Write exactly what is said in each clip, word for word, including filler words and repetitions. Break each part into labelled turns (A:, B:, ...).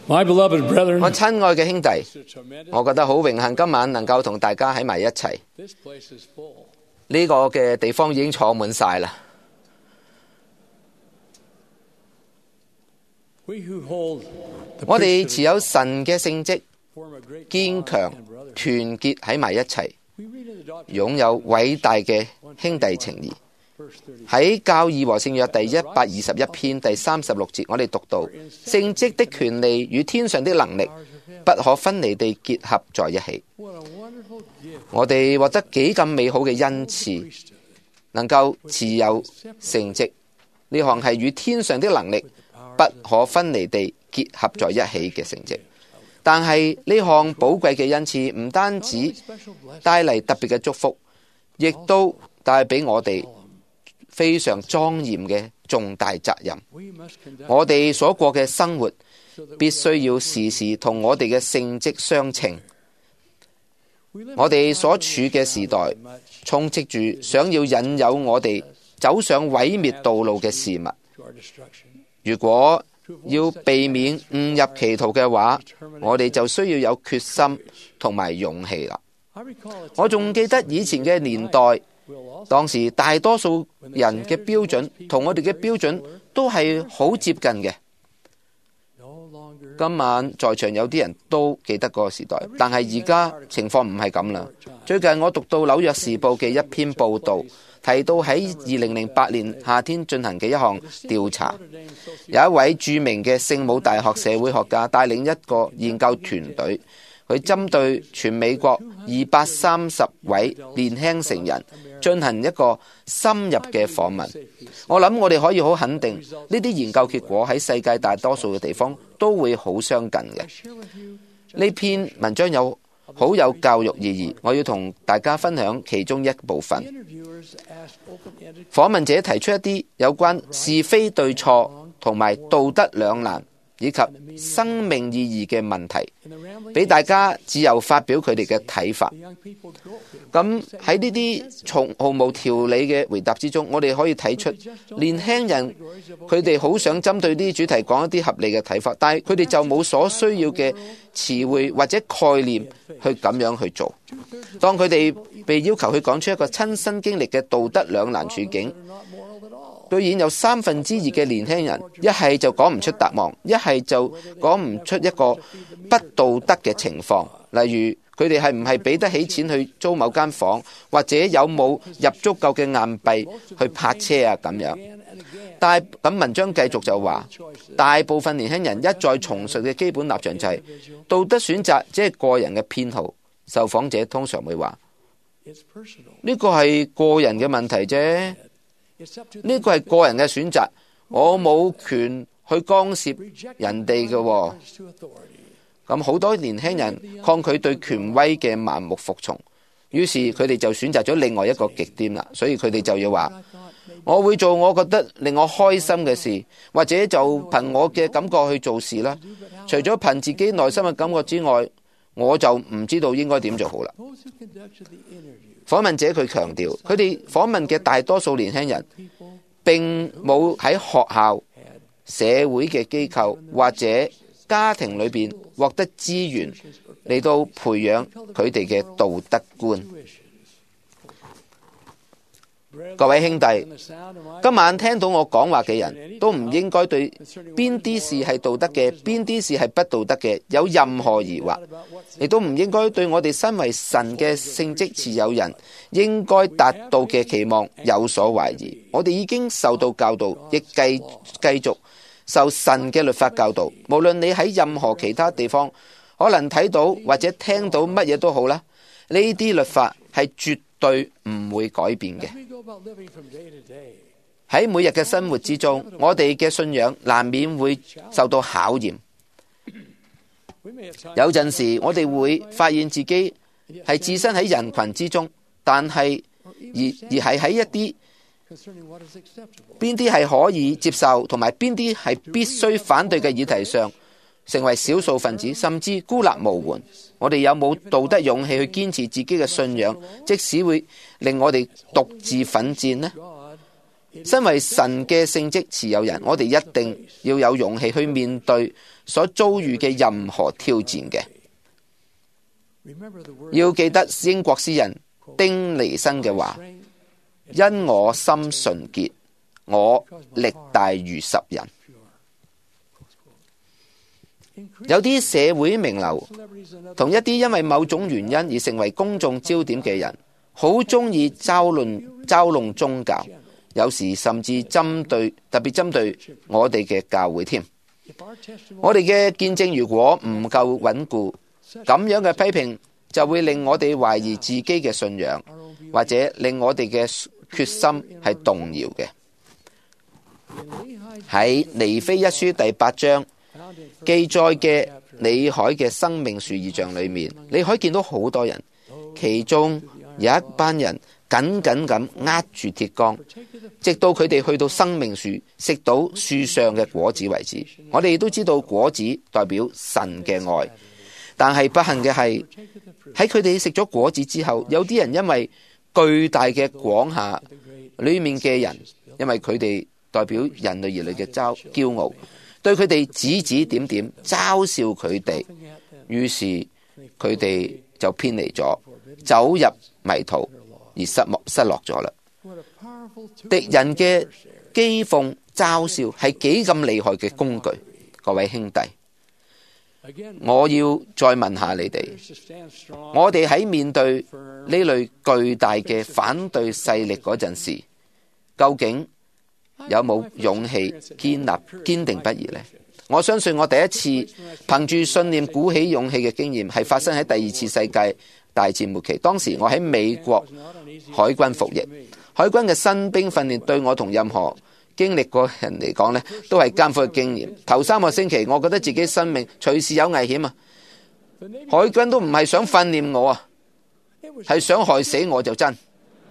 A: My beloved brethren,
B: 我親愛嘅兄弟，我覺得好榮幸今晚能夠同大家喺埋一齊。
A: this place is full.
B: 呢個嘅地方已經坐滿晒啦。
A: We who hold the
B: 我哋
A: priesthood
B: 持有神嘅聖職，
A: form a great
B: 堅
A: bond
B: 強
A: and brotherhood.
B: 團結喺埋一齊，
A: We read in the doctrine,
B: 擁有偉大嘅兄弟情誼。
A: verse thirty.
B: 喺教義和聖約第一百二十一篇第三十六節，我哋讀到聖職的權利與天上的能力不可分離地結合在一起。
A: What a wonderful gift.
B: 我哋獲得幾咁美好嘅恩賜，
A: Priesthood.
B: 能夠持有聖職，呢項係與天上的能力不可分離地結合在一起嘅成績。但係呢項寶貴嘅恩賜唔單止
A: Special blessing.
B: 帶嚟特別嘅祝福，亦都帶俾我哋非常莊嚴嘅重大責任。
A: We must conduct
B: 我哋所過嘅生活
A: so that
B: 必須要時時同我哋嘅聖職相稱。
A: we live
B: 我哋所處嘅時代
A: much
B: 充斥住想要引誘我哋走上毀滅道路嘅事物。
A: to our destruction.
B: 如果要避免誤入歧途嘅話，我哋就需要有決心同埋勇氣啦。
A: I recall a time
B: 我仲記得以前嘅年代，
A: we'll also
B: 當時大多數人嘅標準同我哋嘅標準都係好接近嘅。
A: no longer
B: 今晚在場有啲人都記得嗰個時代，但係而家情況唔係咁啦。最近我讀到紐約時報嘅一篇報導，提到喺二零零八年夏天進行嘅一項調查，有一位著名嘅聖母大學社會學家帶領一個研究團隊，佢針對全美國二百三十位年輕成人進行一個深入嘅訪問。我諗我哋可以好肯定，呢啲研究結果喺世界大多數嘅地方都會好相近嘅。
A: share with you
B: 呢篇文章有好有教育意義，我要同大家分享其中一部分。
A: interviewers ask open-ended
B: 訪問者提出一啲有關是非對錯同埋道德兩難以及生命意義嘅問題，
A: in the rambling
B: 俾大家自由發表佢哋嘅睇法。
A: the young people go
B: 咁喺呢啲從毫無條理嘅回答之中，我哋可以睇出年輕人佢哋好想針對呢啲主題講一啲合理嘅睇法，但係佢哋就冇所需要嘅詞彙或者概念去咁樣去做。當佢哋被要求去講出一個親身經歷嘅道德兩難處境，
A: are not moral at all.
B: 居然有三分之二嘅年輕人一係就講唔出答案，一係就講唔出一個不道德嘅情況，例如佢哋係唔係俾得起錢去租某間房，或者有冇入足夠嘅硬幣去泊車啊咁樣。
A: Again and again,
B: 但係咁文章繼續就話，大部分年輕人一再重述嘅基本立場就係、道德選擇只係個人嘅偏好。受訪者通常會話
A: it's personal.
B: 呢個係個人嘅問題啫，
A: It's up to
B: 呢個係個人嘅選擇，我冇權去干涉
A: reject
B: 人哋嘅喎。
A: deference to authority.
B: 咁好多年輕人抗拒對權威嘅盲目服從，於是佢哋就選擇咗另外一個極端啦。所以佢哋就要話：
A: I thought maybe
B: 我會做我覺得令我開心嘅事，或者就憑我嘅感覺去做事啦。除咗憑自己內心嘅感覺之外，我就唔知道應該點做好啦。
A: those who conducted the interview
B: 訪問者佢強調，佢哋訪問嘅大多數年輕人
A: people
B: 並冇喺學校、
A: had
B: 社會嘅機構或者家庭裏邊獲得資源嚟到培養佢哋嘅道德觀。 各位兄弟，
A: and the sound of my
B: 今晚聽到我講話嘅人都唔應該對邊啲事係道德嘅，邊啲事係不道德嘅有任何疑惑，
A: about what's
B: 亦都唔應該對我哋身為神嘅聖職持有人應該達到嘅期望有所懷疑。我哋已經受到教導，亦繼繼續受神嘅律法教導。無論你喺任何其他地方可能睇到或者聽到乜嘢都好啦，呢啲律法係絕對唔會改變嘅。
A: we go about living from day to day.
B: 喺每日嘅生活之中，我哋嘅信仰難免會受到考驗。
A: We may have time
B: 有陣時，我哋會發現自己係置身喺人群之中，但係而而係喺一啲
A: concerning what is acceptable.
B: 邊啲係可以接受，同埋邊啲係必須反對嘅議題上，成為少數分子，甚至孤立無援。我哋有冇道德勇氣去堅持自己嘅信仰，即使會令我哋獨自奮戰呢？
A: God
B: 身為神嘅聖職持有人，我哋一定要有勇氣去面對所遭遇嘅任何挑戰嘅。要記得英國詩人丁尼生嘅話：因我心純潔，我力大如十人。有啲社會名流同一啲因為某種原因而成為公眾焦點嘅人，好鍾意嘲論嘲弄宗教，有時甚至針對特別針對我哋嘅教會添。我哋嘅見證如果唔夠穩固，咁樣嘅批評就會令我哋懷疑自己嘅信仰，或者令我哋嘅決心係動搖嘅。喺尼非一書第八章記載嘅李海嘅生命樹異象裏面，你可以見到好多人，其中有一班人緊緊咁握住鐵桿，直到佢哋去到生命樹食到樹上嘅果子為止。我哋都知道果子代表神嘅愛，但係不幸嘅係喺佢哋食咗果子之後，有啲人因為巨大嘅廣廈裏面嘅人，因為佢哋代表人類兒女嘅驕傲，對佢哋指指點點，嘲笑佢哋，於是佢哋就偏離咗，走入迷途而失望失落咗啦。敵人嘅譏諷嘲笑係幾咁厲害嘅工具，各位兄弟，我要再問下你哋，我哋喺面對呢類巨大嘅反對勢力嗰陣時，究竟有冇勇氣堅立堅定不移呢？我相信我第一次憑住信念鼓起勇氣嘅經驗係發生喺第二次世界大戰末期。當時我喺美國海軍服役，海軍嘅新兵訓練對我同任何經歷過人嚟講呢，都係艱苦嘅經驗。頭三個星期我覺得自己生命隨時有危險啊！海軍都唔係想訓練我啊，係想害死我就真。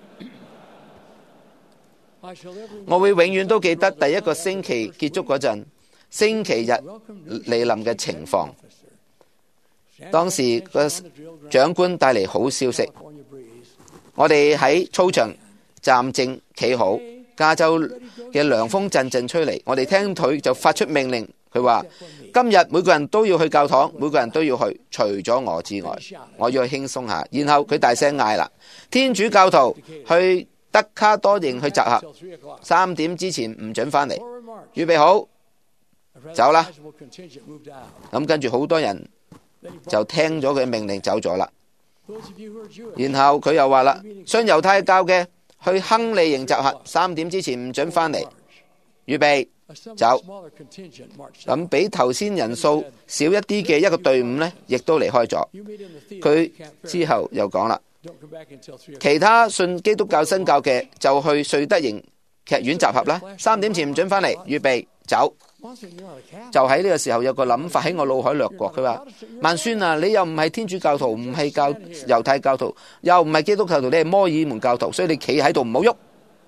B: 我會永遠都記得第一個星期結束嗰陣，星期日嚟臨嘅情況。當時個長官帶嚟好消息，我哋喺操場站正企好，加州嘅涼風陣陣吹嚟，我哋聽佢就發出命令，佢話今日每個人都要去教堂，每個人都要去，除咗我之外，我要去輕鬆下。然後佢大聲嗌啦，天主教徒去德卡多營去集合，三點之前唔准返嚟，預備好走啦。咁跟住好多人就聽咗佢命令走咗啦。然後佢又話啦，信猶太教嘅去亨利營集合，三點之前唔准返嚟，預備走。咁比頭先人數少一啲嘅一個隊伍呢，亦都離開咗。佢之後又講啦，其他信基督教新教嘅就去瑞德營劇院集合啦，三點前唔准返嚟，預備走。就喺呢個時候有個諗法喺我腦海掠過，佢話萬孫啊，你又唔係天主教徒，唔係教猶太教徒，又唔係基督教徒，你係摩爾門教徒，所以你企喺度唔好喐。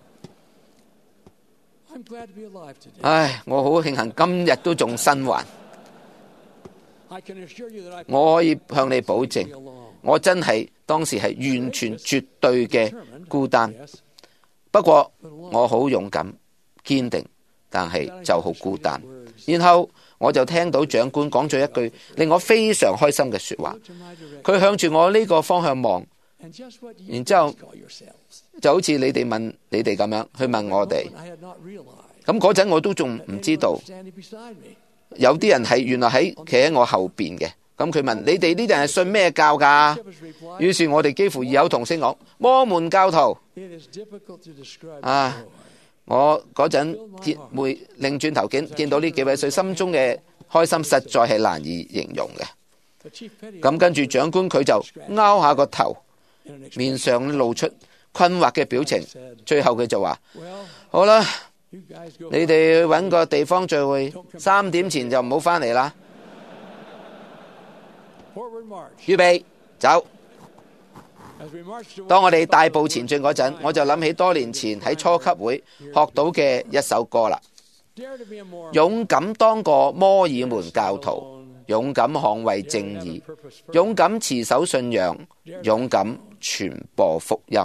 B: 唉，我好慶幸今日都仲生還。我可以向你保證，我真係當時係完全絕對嘅孤單。不過我好勇敢堅定，但係就好孤單。然後我就聽到長官講咗一句令我非常開心嘅說話，佢向住我呢個方向望，然之後就好似你哋問你哋咁樣去問我哋。咁嗰陣我都仲唔知道，有啲人係原來喺企喺我後邊嘅。咁佢問你哋呢啲人係信咩教噶？於是我哋幾乎異口同聲講摩門教徒。啊！我嗰陣會擰轉頭見見到呢幾位，所以心中嘅開心實在係難以形容嘅。咁跟住長官佢就拗下個頭，面上露出困惑嘅表情。最後佢就話：好啦，你哋去搵個地方聚會，三點前就唔好返嚟啦。預備走。當我哋大步前進嗰陣，我就諗起多年前喺初級會學到嘅一首歌啦。勇敢當個摩爾門教徒，勇敢捍衛正義，勇敢持守信仰，勇敢傳播福音。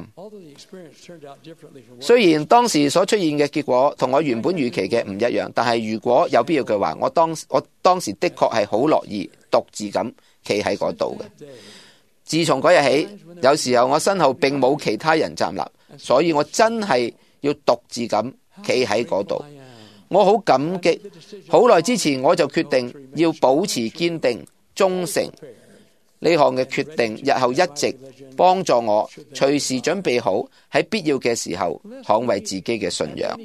B: 雖然當時所出現嘅結果同我原本預期嘅唔一樣，但係如果有必要嘅話，我當我當時的確係好樂意獨自咁企喺嗰度嘅。自從嗰日起，有時候我身後並冇其他人站立，所以我真係要獨自咁企喺嗰度。我好感激，好耐之前我就決定要保持堅定、忠誠。呢項嘅決定，日後一直幫助我隨時準備好喺必要嘅時候捍衛自己嘅信仰。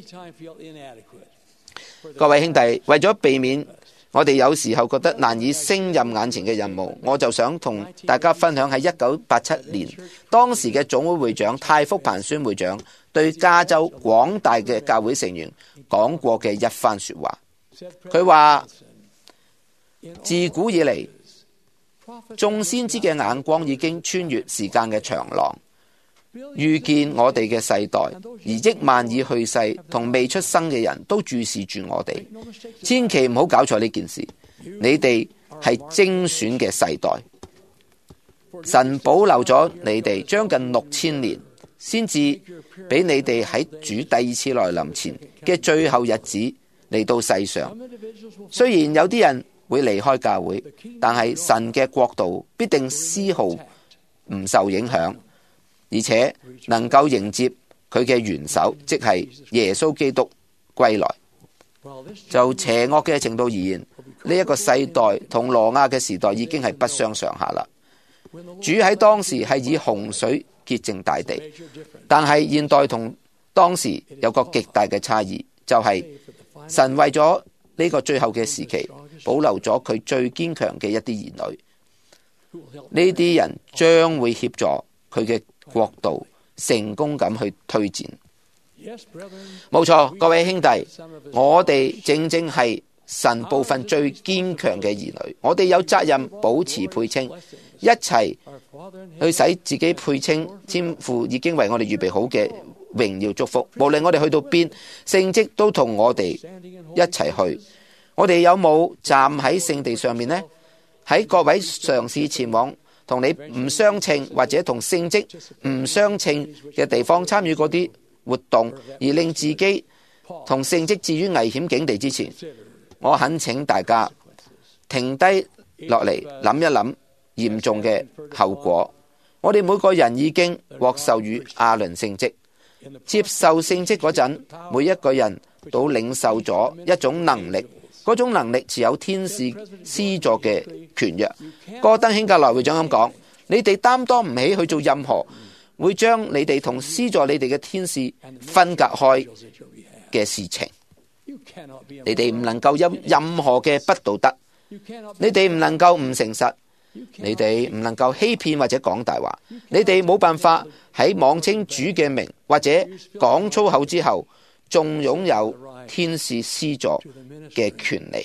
B: 各位兄弟，為咗避免我哋有時候覺得難以勝任眼前嘅任務，我就想同大家分享喺一九八七年當時嘅總會會長泰福彭宣會長對加州廣大嘅教會成員講過嘅一番說話。佢話：自古以嚟，眾先知嘅眼光已經穿越時間嘅長廊，預見我哋嘅世代，而億萬已去世同未出生嘅人都注視住我哋。千祈唔好搞錯呢件事，你哋係精選嘅世代，神保留咗你哋將近六千年，先至俾你哋喺主第二次來臨前嘅最後日子嚟到世上。雖然有啲人會離開教會，但係神嘅國度必定絲毫唔受影響，而且能夠迎接佢嘅元首，即係耶穌基督歸來。就邪惡嘅程度而言，呢一個世代同挪亞嘅時代已經係不相上下啦。主喺當時係以洪水潔淨大地，但係現代同當時有個極大嘅差異，就係神為咗呢個最後嘅時期保留咗佢最堅強嘅一啲兒女，呢啲人將會協助佢嘅國度成功咁去推展。冇錯，各位兄弟，我哋正正係神部分最堅強嘅兒女，我哋有責任保持配稱，一齊去使自己配稱，天父已經為我哋預備好嘅榮耀祝福。無論我哋去到邊，聖職都同我哋一齊去。我哋有冇站喺聖地上面呢？喺各位嘗試前往同你唔相稱或者同聖職唔相稱嘅地方參與嗰啲活動，而令自己同聖職置於危險境地之前，我懇請大家停低落嚟諗一諗嚴重嘅後果。我哋每個人已經獲授予亞倫聖職，接受聖職嗰陣，每一個人都領受咗一種能力，嗰種能力持有天使施助嘅權約。戈登興格萊會長咁講：你哋擔當唔起去做任何會將你哋同施助你哋嘅天使分隔開嘅事情。你哋唔能夠有任何嘅不道德，你哋唔能夠唔誠實，你哋唔能夠欺騙或者講大話，你哋冇辦法喺妄稱主嘅名或者講粗口之後，仲擁有天使施助嘅權利。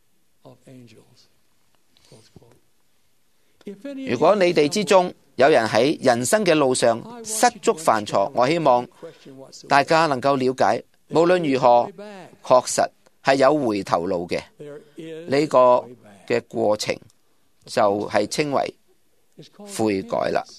B: 如果你哋之中有人喺人生嘅路上失足犯錯，我希望大家能夠了解，無論如何，確實係有回頭路嘅。呢個嘅過程就係稱為悔改啦。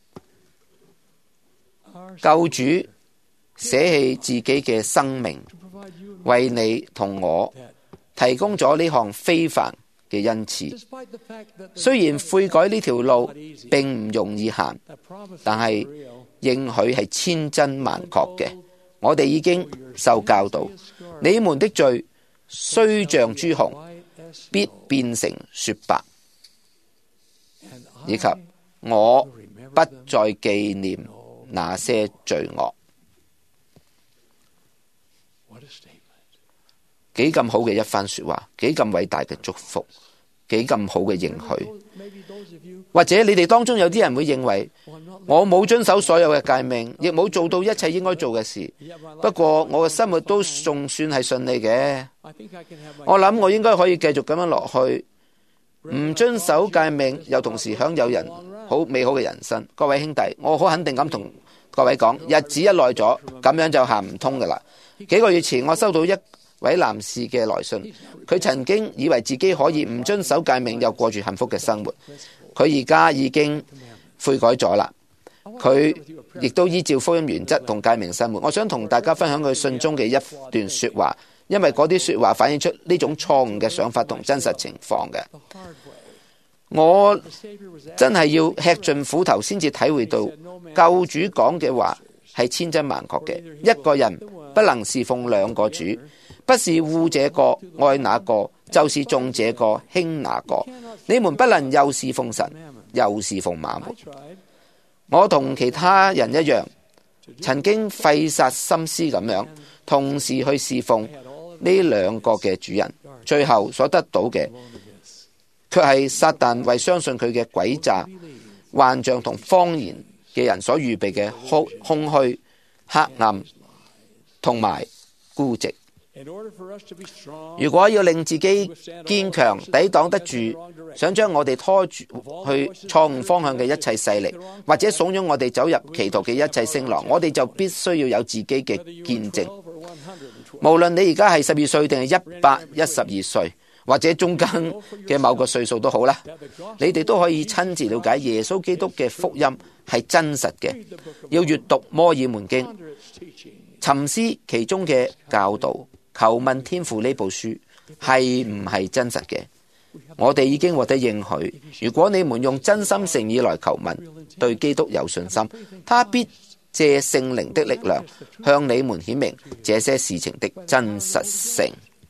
B: 救主捨棄自己嘅生命，為你同我提供咗呢項非凡嘅恩賜。雖然悔改呢條路並唔容易行，但係應許係千真萬確嘅。我哋已經受教導，你們的罪雖像朱紅，必變成雪白，以及我不再紀念那些罪惡。幾咁好嘅一番說話，幾咁偉大嘅祝福，幾咁好嘅應許。或者你哋當中有啲人會認為，我冇遵守所有嘅誡命，亦冇做到一切應該做嘅事，不過我嘅生活都仲算係順利嘅。我諗我應該可以繼續咁樣落去，唔遵守誡命又同時享有人好美好嘅人生。各位兄弟，我好肯定咁同各位講，日子一耐咗，咁樣就行唔通噶啦。幾個月前我收到一位男士嘅來信，佢曾經以為自己可以唔遵守誡命又過住幸福嘅生活，佢而家已經悔改咗啦。 佢亦都依照福音原則同誡命生活。我想同大家分享佢信中嘅一段說話，因為嗰啲說話反映出呢種錯誤嘅想法同真實情況嘅。我真係要吃盡苦頭先至體會到救主講嘅話係千真萬確嘅。一個人不能侍奉兩個主，不是惡這個愛那個，就是重這個輕那個。你們不能又侍奉神又侍奉馬門。我同其他人一樣，曾經費煞心思咁樣同時去侍奉呢兩個嘅主人，最後所得到嘅卻係撒旦為相信佢嘅詭詐、幻象同謊言嘅人所預備嘅空虛、黑暗同埋孤寂。如果要令自己堅強，抵擋得住想將我哋拖住去錯誤方向嘅一切勢力，或者慫恿我哋走入歧途嘅一切聲浪，我哋就必須要有自己嘅見證。無論你而家係十二歲定係一百一十二歲，或者中間嘅某個歲數都好啦，你哋都可以親自了解耶穌基督嘅福音係真實嘅。要閱讀摩爾門經，沉思其中嘅教導，求問天父呢部書係唔係真實嘅。我哋已經獲得應許，如果你們用真心誠意來求問，對基督有信心，他必借聖靈的力量向你們顯明這些事情的真實性。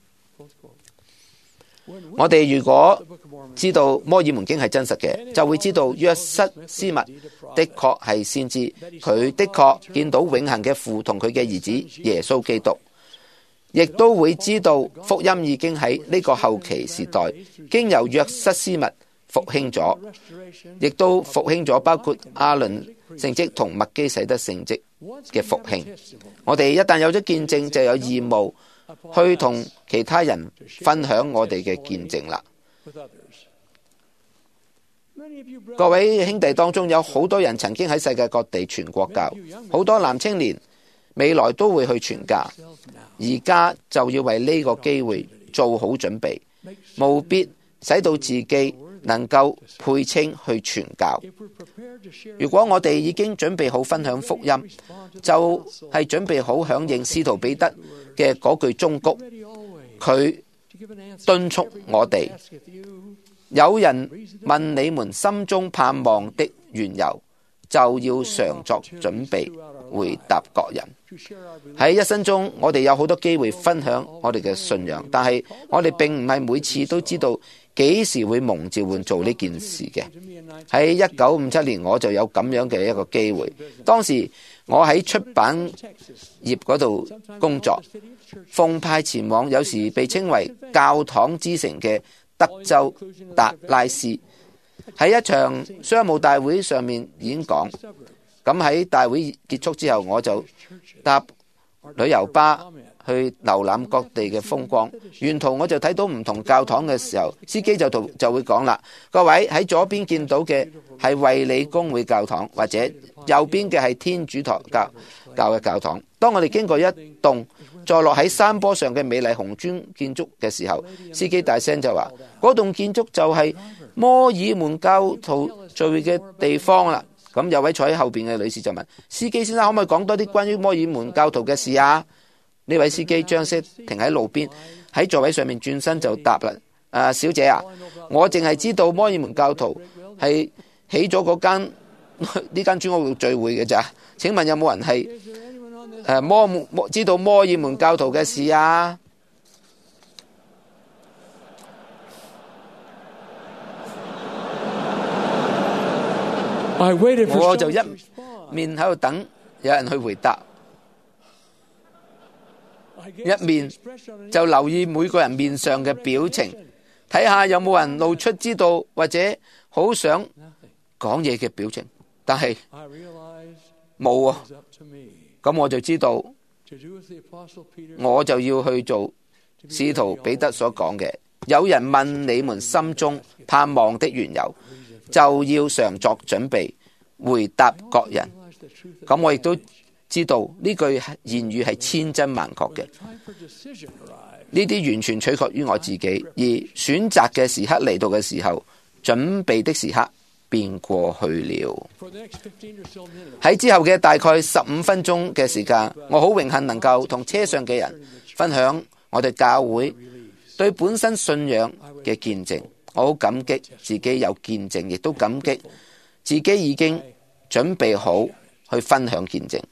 B: 我哋如果知道摩爾門經係真實嘅，就會知道約瑟斯密的確係先知，佢的確見到永恆嘅父同佢嘅兒子耶穌基督，亦都會知道福音已經喺呢個後期時代經由約瑟斯密復興咗，亦都復興咗包括亞倫聖職同麥基洗德聖職嘅復興。我哋一旦有咗見證，就有義務去同其他人分享我哋嘅見證啦。各位兄弟當中有好多人曾經喺世界各地傳國教，好多男青年未來都會去傳教，而家就要為呢個機會做好準備，務必使到自己能夠配稱去傳教。如果我哋已經準備好分享福音，就係、是、準備好響應使徒彼得嘅嗰句忠告，佢敦促我哋：有人問你們心中盼望的緣由，就要常作準備回答各人。喺一生中，我哋有好多機會分享我哋嘅信仰，但係我哋並唔係每次都知道幾時會蒙召喚做呢件事嘅。喺一九五七年，我就有咁樣嘅一個機會。當時我喺出版業嗰度工作，奉派前往有時被稱為教堂之城嘅德州達拉斯，喺一場商務大會上面演講。咁喺大會結束之後，我就搭旅遊巴去瀏覽各地嘅風光。沿途我就睇到唔同教堂嘅時候，司機就同就會講啦：各位，喺左邊見到嘅係衛理公會教堂，或者右邊嘅係天主教教教嘅教堂。當我哋經過一棟坐落喺山坡上嘅美麗紅磚建築嘅時候，司機大聲就話：嗰棟建築就係摩爾門教徒聚會嘅地方啦。咁有位坐喺後邊嘅女士就問司機先生：可唔可以講多啲關於摩爾門教徒嘅事啊？呢位司機將車停喺路邊，喺座位上面轉身就答啦：啊，小姐啊，我淨係知道摩爾門教徒係起咗嗰間呢間磚屋聚會嘅咋。請問有冇人係誒摩摩知道摩爾門教徒嘅事啊？我就一面喺度等有人去回答，一面就留意每個人面上嘅表情，睇下有冇人露出知道或者好想講嘢嘅表情，但係冇啊。咁我就知道我就要去做使徒彼得所講嘅：有人問你們心中盼望的緣由，就要常作準備回答各人。咁我亦都知道呢句言語係千真萬確嘅，呢啲完全取決於我自己。而選擇嘅時刻嚟到嘅時候，準備的時刻便過去了。
A: For the next fifteen or so minutes,
B: 喺之後嘅大概十五分鐘嘅時間，我好榮幸能夠同車上嘅人分享我哋教會對本身信仰嘅見證。我好感激自己有見證，亦都感激自己已經準備好去分享見證。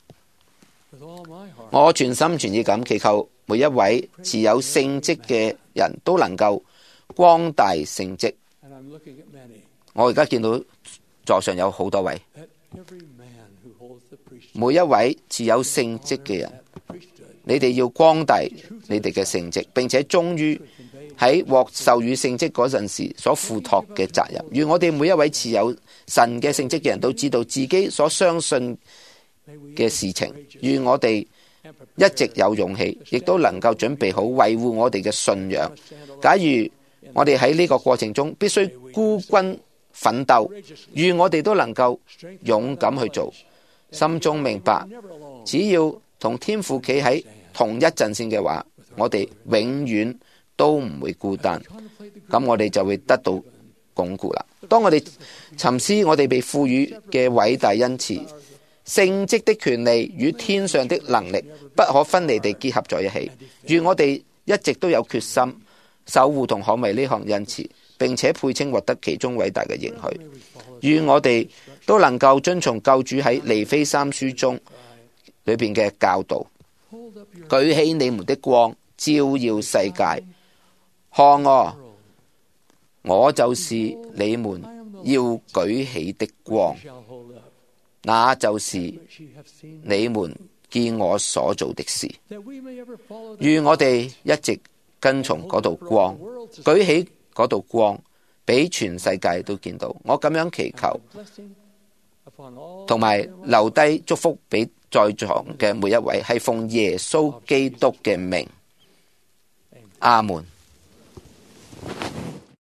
A: with all my heart,
B: 我全心全意咁祈求每一位持有聖職嘅人都能夠光大聖職。
A: and I'm looking at many,
B: 我而家見到座上有好多位，
A: that every man who holds the priesthood,
B: 每一位持有聖職嘅人，
A: that priesthood,
B: 你哋要光大你哋嘅聖職，並且忠於喺獲授予聖職嗰陣時所付託嘅責任。願我哋每一位持有神嘅聖職嘅人都知道自己所相信嘅事情。願我哋一直有勇氣，亦都能夠準備好維護我哋嘅信仰。假如我哋喺呢個過程中必須孤軍奮鬥，願我哋都能夠勇敢去做，心中明白，只要同天父企喺同一陣線嘅話，我哋永遠都唔會孤單。咁我哋就會得到鞏固啦。當我哋沉思我哋被賦予嘅偉大恩賜，聖職的權利與天上的能力不可分離地結合在一起。願我哋一直都有決心守護同捍衛呢項恩賜，並且配稱獲得其中偉大嘅應許。願我哋都能夠遵從救主喺尼非三書中裏邊嘅教導，
A: hold up your
B: 舉起你們的光，照耀世界。看啊，我就是你們要舉起的光，
A: shall hold up,
B: 那就是
A: which ye have seen,
B: 你們見我所做的事。
A: that we may ever follow the
B: 願我哋一直跟從嗰道光，舉起嗰道光，俾全世界都見到。我咁樣祈求，
A: blessing upon all
B: 同埋留低祝福俾在場嘅每一位，係奉耶穌基督嘅名。阿門。